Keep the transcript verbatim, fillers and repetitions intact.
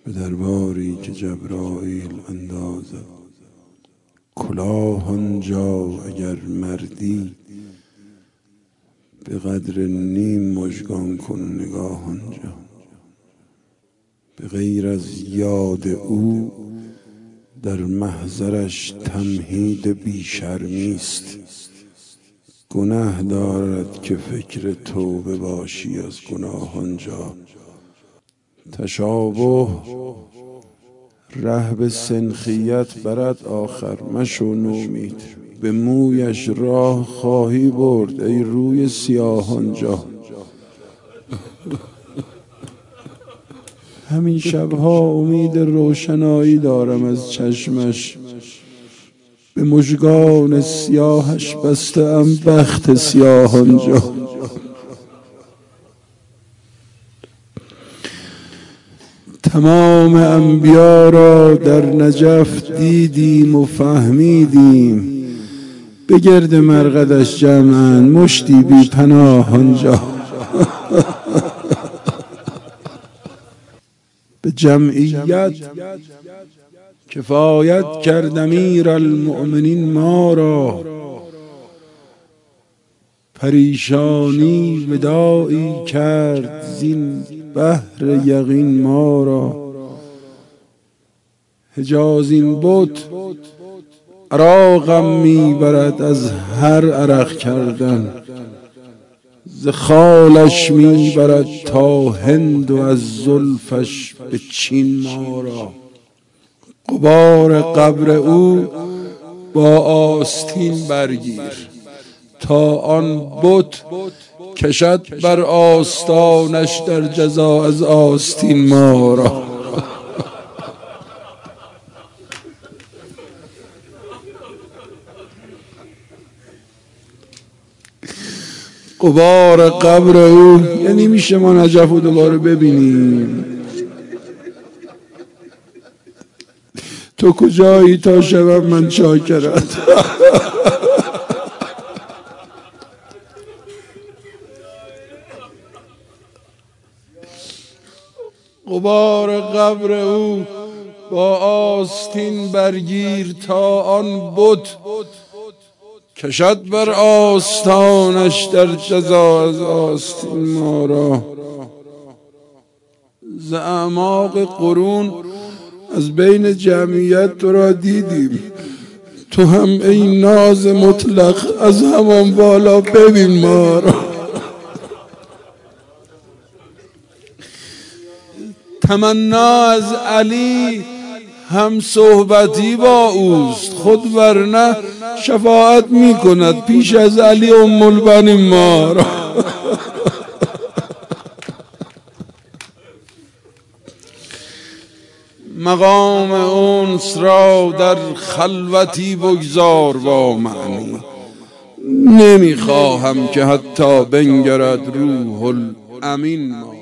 به درباری که جبرائیل اندازد کلاه آنجا اگر مردی، به قدر نیم مژگان کن نگاه آنجا. به غیر از یاد او در محضرش تمهید بیشرمی است. گناه دارد که فکر توبه باشی از گناه آنجا. تشابه ره به سنخیت برد آخر، مشو نومید. به مویش راه خواهی برد ای روی سیاه آنجا. همین شبها امید روشنایی دارم از چشمش، به مژگان سیاهش بسته ام بخت سیاه آنجا. تمام انبیا را در نجف دیدیم و فهمیدیم، به گرد مرقدش جمعاً مشتی بی پناه آنجا. به جمعیت کفایت کرد امیر المؤمنین ما را، پریشانی وداعی کرد زین بحر یقین ما را. حجاز این بت عراقم میبرد از هر عرق کردن، ز خالش میبرد تا هند و از زلفش به چین ما را. غبار قبر او با آستین برگیر تا آن بت کشد بر آستانش در جزا از آستین ما را. غبار قبر او یعنی میشه ما نجف رو دوباره ببینیم. تو کجایی تا شبم من چاکرت. غبار قبر او با آستین برگیر تا آن بت کشد بر آستانش در جزا از آستین ما را. ز اعماق قرون از بین جمعیت تو را دیدیم، تو هم ای ناز مطلق از همان بالا ببین ما را. تمنا از علی هم صحبتی با اوست، خود ورنه شفاعت می کند پیش از علی ام البنین ما را. مقام انس را در خلوتی بگذار با معنی، نمی خواهم که حتی بنگرد روح الامین ما.